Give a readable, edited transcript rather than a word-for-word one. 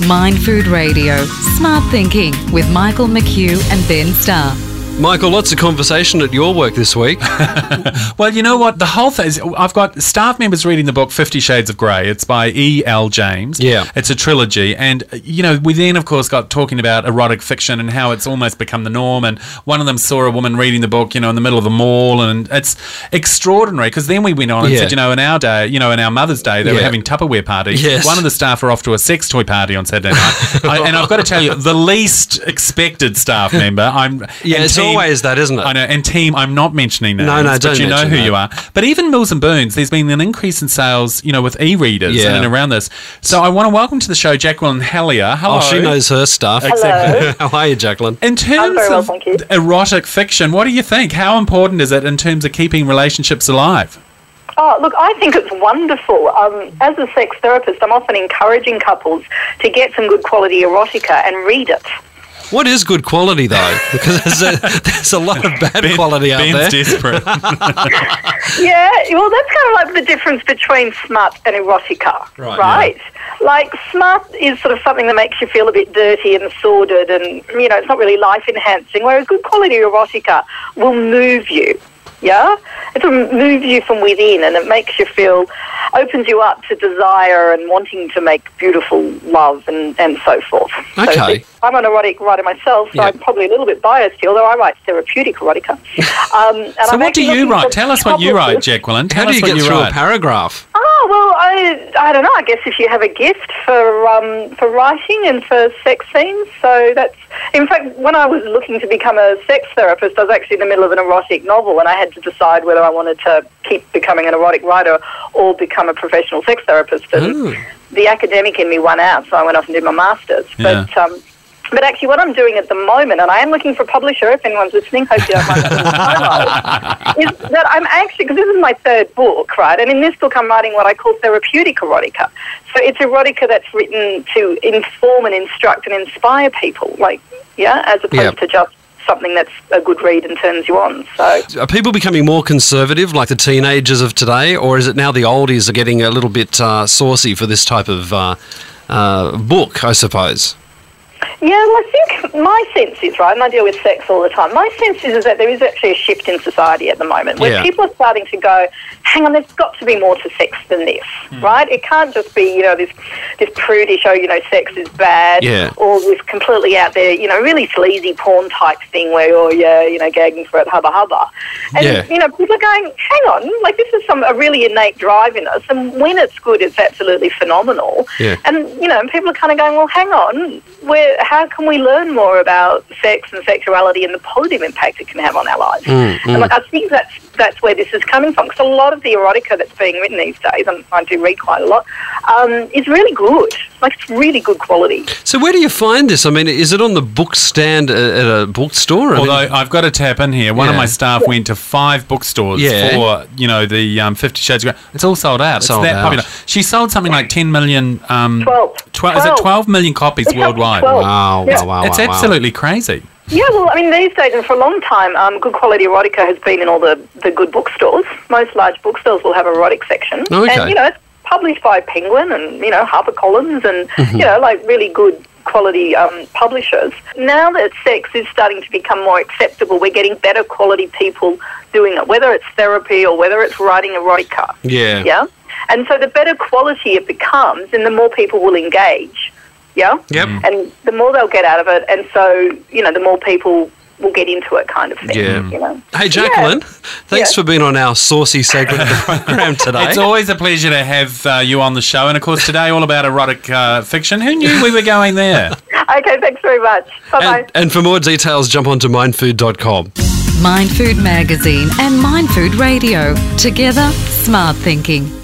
Mind Food Radio, Smart Thinking with Michael McHugh and Ben Starr. Michael, lots of conversation at your work this week. Well, you know what? The whole thing is, I've got staff members reading the book 50 Shades of Grey. It's by E.L. James. Yeah. It's a trilogy. And, you know, we then, of course, got talking about erotic fiction and how it's almost become the norm. And one of them saw a woman reading the book, you know, in the middle of the mall. And it's extraordinary because then we went on and said, you know, in our day, you know, in our Mother's Day, they were having Tupperware parties. Yes. One of the staff are off to a sex toy party on Saturday night. And I've got to tell you, the least expected staff member, It's always that, isn't it? I know, and team, I'm not mentioning names, No, but don't you know mention who that. you are. But even Mills and Boons, there's been an increase in sales, you know, with e-readers Yeah. and around this. So I want to welcome to the show Jacqueline Hellier. Hello. Oh, she knows her stuff. Hello. How are you, Jacqueline? In terms very well, of thank you. erotic fiction, what do you think? How important is it in terms of keeping relationships alive? Oh, look, I think it's wonderful. As a sex therapist, I'm often encouraging couples to get some good quality erotica and read it. What is good quality, though? Because there's a lot of bad quality out Ben's there. desperate. Yeah, well, that's kind of like the difference between smut and erotica, Right, Like, smut is sort of something that makes you feel a bit dirty and sordid and, you know, it's not really life-enhancing, whereas good quality erotica will move you, yeah? It will move you from within and it makes you feel, opens you up to desire and wanting to make beautiful love and so forth. Okay. So I'm an erotic writer myself, so Yeah. I'm probably a little bit biased here, although I write therapeutic erotica. And So I'm what do actually you looking write? for Tell us what you couples- write, Jacqueline. Tell How do us you what get you through write. a paragraph? Oh, well, I don't know. I guess if you have a gift for writing and for sex scenes. So that's, in fact, when I was looking to become a sex therapist, I was actually in the middle of an erotic novel and I had to decide whether I wanted to keep becoming an erotic writer or become a professional sex therapist. And the academic in me won out, so I went off and did my master's. Yeah. But actually what I'm doing at the moment, and I am looking for a publisher, if anyone's listening, hope you don't mind that, is that I'm actually, because this is my third book, right, and in this book I'm writing what I call therapeutic erotica. So it's erotica that's written to inform and instruct and inspire people, like, as opposed to just something that's a good read and turns you on. So Are people becoming more conservative, like the teenagers of today, or is it now the oldies are getting a little bit saucy for this type of book, I suppose? yeah, well, I think my sense is, right, and I deal with sex all the time, my sense is that there is actually a shift in society at the moment where people are starting to go, hang on, there's got to be more to sex than this, right? It can't just be, you know, this prudish, oh, you know, sex is bad, or this completely out there, you know, really sleazy porn type thing where you're, you know, gagging for it, hubba hubba. And, you know, people are going, hang on, like this is a really innate drive in us, and when it's good, it's absolutely phenomenal. Yeah. And, you know, people are kind of going, well, hang on, how can we learn more about sex and sexuality and the positive impact it can have on our lives? And like, I think that's where this is coming from, because a lot of the erotica that's being written these days, and I do read quite a lot, is really good. Like, it's really good quality. So where do you find this? I mean, is it on the book stand at a bookstore? Although I've got to tap in here. One of my staff went to 5 bookstores for, you know, the 50 Shades of Grey. It's all sold out. It's that popular. She sold something like 10 million... 12. Is it 12 million copies It's up to worldwide? 12. Wow, Yeah. wow. It's absolutely crazy. Yeah, well, I mean, these days and for a long time, good quality erotica has been in all the good bookstores. Most large bookstores will have an erotic section. Okay. And, you know, it's published by Penguin and, you know, HarperCollins and, you know, like really good quality publishers. Now that sex is starting to become more acceptable, we're getting better quality people doing it, whether it's therapy or whether it's writing erotica. Yeah. Yeah? And so the better quality it becomes and the more people will engage. Yeah? Yep. And the more they'll get out of it, and so, you know, the more people will get into it kind of thing. Yeah. You know? Hey, Jacqueline, thanks for being on our saucy segment of the program today. It's always a pleasure to have you on the show. And, of course, today all about erotic fiction. Who knew we were going there? Okay, thanks very much. Bye-bye. And for more details, jump onto mindfood.com. Mind Food Magazine and Mind Food Radio. Together, smart thinking.